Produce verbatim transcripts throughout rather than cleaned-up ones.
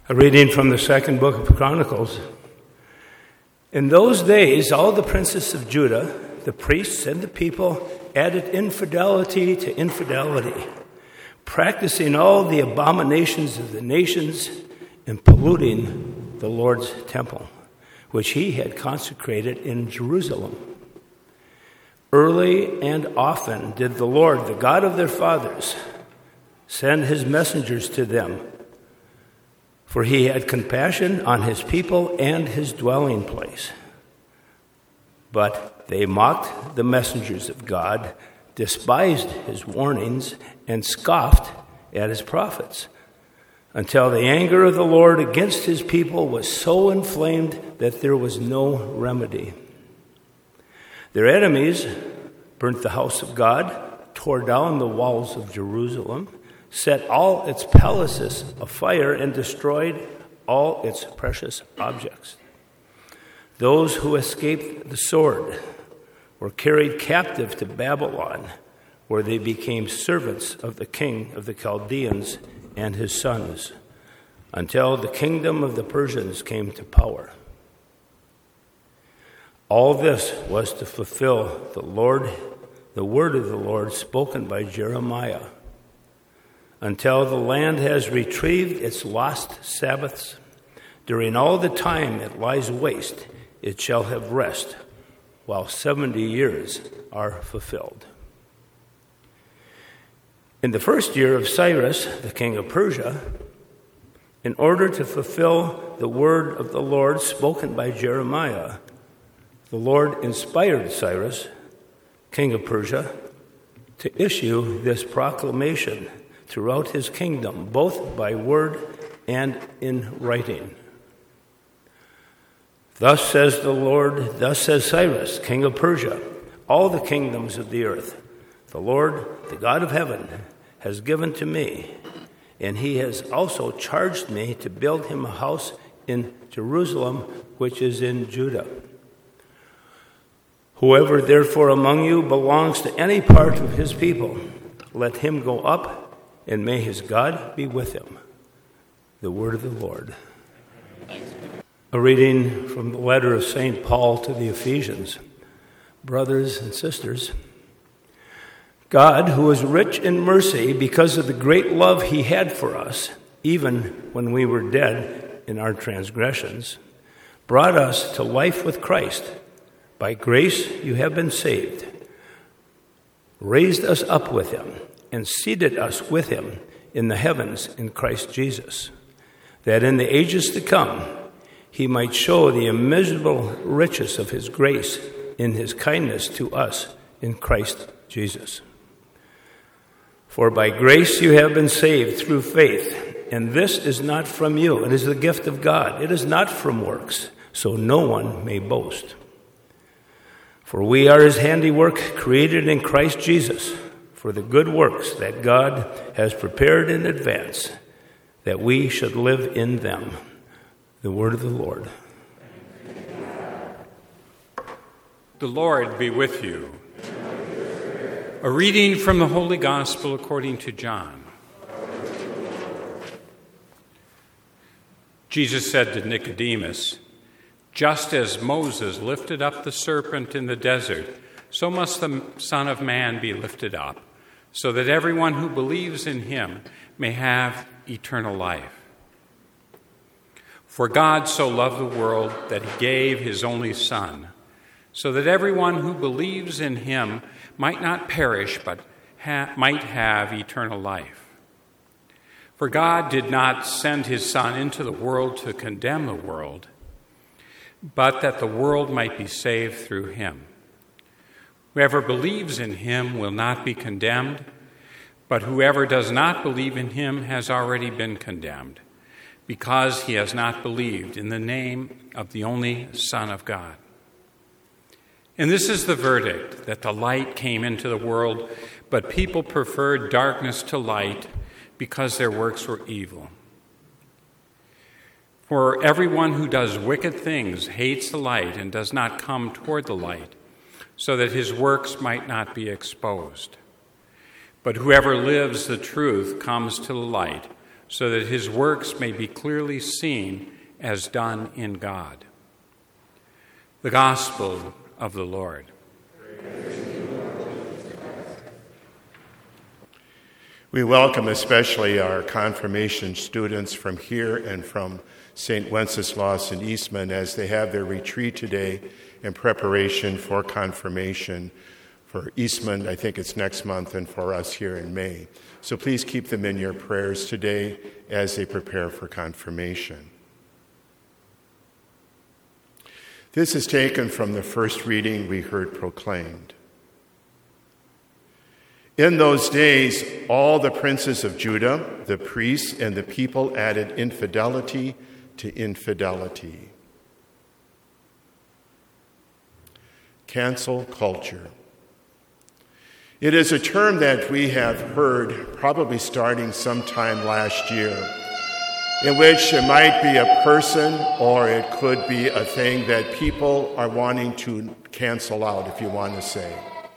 A reading from the second book of Chronicles. In those days, all the princes of Judah, the priests and the people, added infidelity to infidelity, practicing all the abominations of the nations and polluting the Lord's temple, which he had consecrated in Jerusalem. Early and often did the Lord, the God of their fathers, send his messengers to them, for he had compassion on his people and his dwelling place. But they mocked the messengers of God, despised his warnings, and scoffed at his prophets, until the anger of the Lord against his people was so inflamed that there was no remedy. Their enemies burnt the house of God, tore down the walls of Jerusalem, set all its palaces afire, and destroyed all its precious objects. Those who escaped the sword were carried captive to Babylon, where they became servants of the king of the Chaldeans and his sons, until the kingdom of the Persians came to power. All this was to fulfill the Lord, the word of the Lord spoken by Jeremiah. Until the land has retrieved its lost Sabbaths, during all the time it lies waste, it shall have rest, while seventy years are fulfilled. In the first year of Cyrus, the king of Persia, in order to fulfill the word of the Lord spoken by Jeremiah, the Lord inspired Cyrus, king of Persia, to issue this proclamation throughout his kingdom, both by word and in writing. Thus says the Lord, thus says Cyrus, king of Persia, all the kingdoms of the earth, the Lord, the God of heaven, has given to me, and he has also charged me to build him a house in Jerusalem, which is in Judah. Whoever therefore among you belongs to any part of his people, let him go up, and may his God be with him. The word of the Lord. A reading from the letter of Saint Paul to the Ephesians. Brothers and sisters, God, who is rich in mercy because of the great love he had for us, even when we were dead in our transgressions, brought us to life with Christ. By grace you have been saved, raised us up with him, and seated us with him in the heavens in Christ Jesus, that in the ages to come he might show the immeasurable riches of his grace in his kindness to us in Christ Jesus. For by grace you have been saved through faith, and this is not from you, it is the gift of God. It is not from works, so no one may boast. For we are his handiwork, created in Christ Jesus, for the good works that God has prepared in advance, that we should live in them. The word of the Lord. The Lord be with you. A reading from the Holy Gospel according to John. Jesus said to Nicodemus, "Just as Moses lifted up the serpent in the desert, so must the Son of Man be lifted up, so that everyone who believes in him may have eternal life. For God so loved the world that he gave his only Son, so that everyone who believes in him might not perish, but ha- might have eternal life. For God did not send his Son into the world to condemn the world, but that the world might be saved through him. Whoever believes in him will not be condemned, but whoever does not believe in him has already been condemned, because he has not believed in the name of the only Son of God. And this is the verdict, that the light came into the world, but people preferred darkness to light because their works were evil. For everyone who does wicked things hates the light and does not come toward the light, so that his works might not be exposed. But whoever lives the truth comes to the light, so that his works may be clearly seen as done in God. The Gospel of the Lord. We welcome especially our confirmation students from here and from Saint Wenceslas in Eastman as they have their retreat today in preparation for confirmation. For Eastman, I think it's next month, and for us here in May. So please keep them in your prayers today as they prepare for confirmation. This is taken from the first reading we heard proclaimed. In those days, all the princes of Judah, the priests, and the people added infidelity to infidelity. Cancel culture. It is a term that we have heard probably starting sometime last year, in which it might be a person or it could be a thing that people are wanting to cancel out, if you want to say.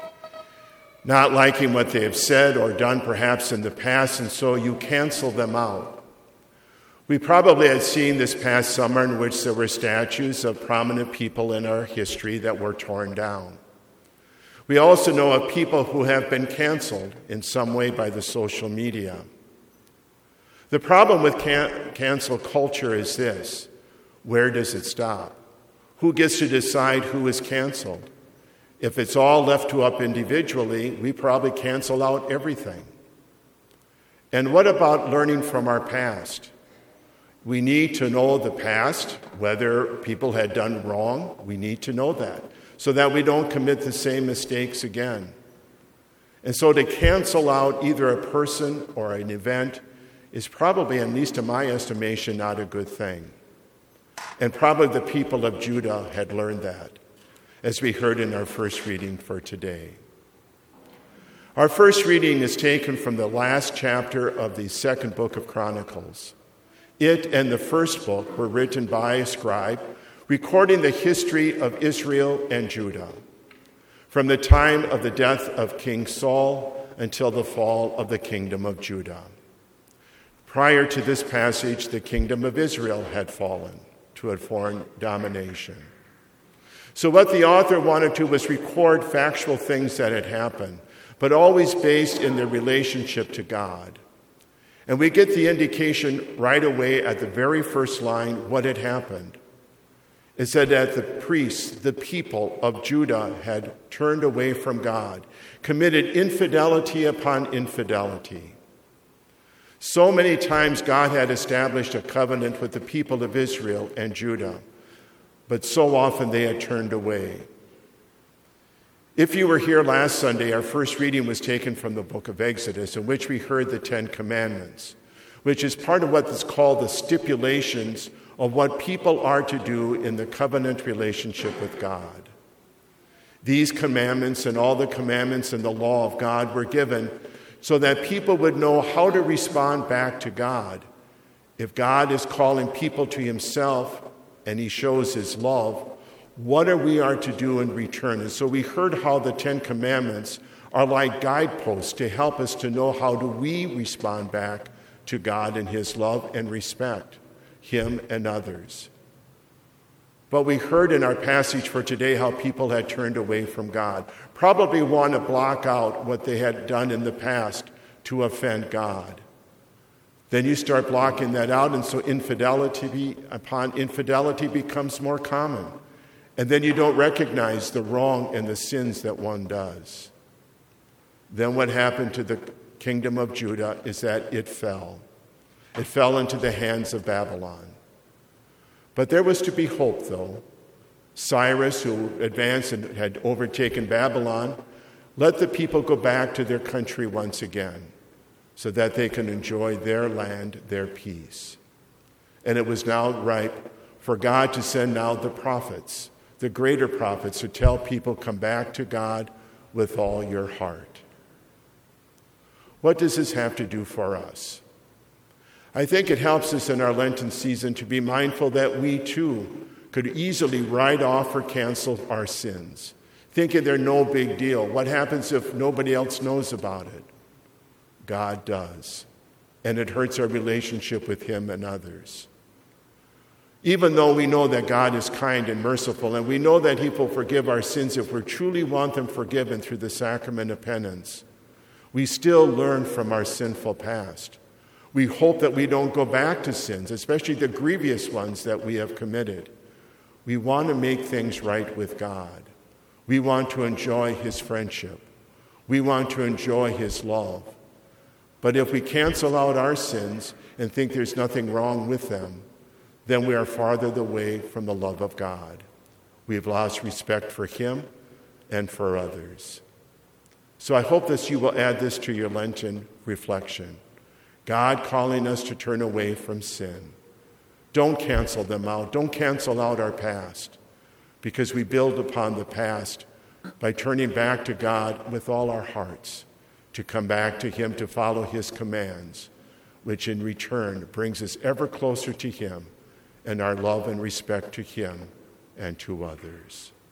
Not liking what they have said or done perhaps in the past, and so you cancel them out. We probably had seen this past summer in which there were statues of prominent people in our history that were torn down. We also know of people who have been canceled in some way by the social media. The problem with can- cancel culture is this: where does it stop? Who gets to decide who is canceled? If it's all left to up individually, we probably cancel out everything. And what about learning from our past? We need to know the past, whether people had done wrong. We need to know that, so that we don't commit the same mistakes again. And so to cancel out either a person or an event is probably, at least in my estimation, not a good thing. And probably the people of Judah had learned that, as we heard in our first reading for today. Our first reading is taken from the last chapter of the second book of Chronicles. It and the first book were written by a scribe, recording the history of Israel and Judah, from the time of the death of King Saul until the fall of the kingdom of Judah. Prior to this passage, the kingdom of Israel had fallen to a foreign domination. So what the author wanted to was record factual things that had happened, but always based in their relationship to God. And we get the indication right away at the very first line what had happened. It said that the priests, the people of Judah, had turned away from God, committed infidelity upon infidelity. So many times God had established a covenant with the people of Israel and Judah, but so often they had turned away. If you were here last Sunday, our first reading was taken from the book of Exodus, in which we heard the Ten Commandments, which is part of what is called the stipulations of what people are to do in the covenant relationship with God. These commandments and all the commandments and the law of God were given so that people would know how to respond back to God. If God is calling people to himself and he shows his love, what are we are to do in return? And so we heard how the Ten Commandments are like guideposts to help us to know how do we respond back to God in his love and respect him and others. But we heard in our passage for today how people had turned away from God, probably want to block out what they had done in the past to offend God. Then you start blocking that out, and so infidelity upon infidelity becomes more common. And then you don't recognize the wrong and the sins that one does. Then what happened to the kingdom of Judah is that it fell. It fell into the hands of Babylon. But there was to be hope, though. Cyrus, who advanced and had overtaken Babylon, let the people go back to their country once again so that they can enjoy their land, their peace. And it was now ripe for God to send now the prophets, the greater prophets, to tell people, come back to God with all your heart. What does this have to do for us? I think it helps us in our Lenten season to be mindful that we too could easily write off or cancel our sins, thinking they're no big deal. What happens if nobody else knows about it? God does. and it hurts our relationship with him and others. Even though we know that God is kind and merciful, and we know that he will forgive our sins if we truly want them forgiven through the sacrament of penance, we still learn from our sinful past. We hope that we don't go back to sins, especially the grievous ones that we have committed. We want to make things right with God. We want to enjoy his friendship. We want to enjoy his love. But if we cancel out our sins and think there's nothing wrong with them, then we are farther away from the love of God. We've lost respect for him and for others. So I hope that you will add this to your Lenten reflection. God calling us to turn away from sin. Don't cancel them out. Don't cancel out our past, because we build upon the past by turning back to God with all our hearts, to come back to him, to follow his commands, which in return brings us ever closer to him and our love and respect to him and to others.